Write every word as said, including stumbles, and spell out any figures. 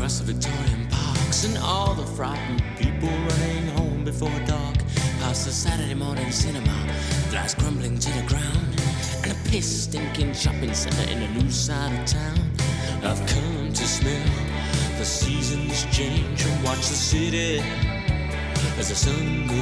across the Victorian parks, and all the frightened people running home before dark. Past the Saturday morning cinema, glass crumbling to the ground, and a piss-stinking shopping centre in a new side of town. I've come to smell the seasons change and watch the city as the sun goes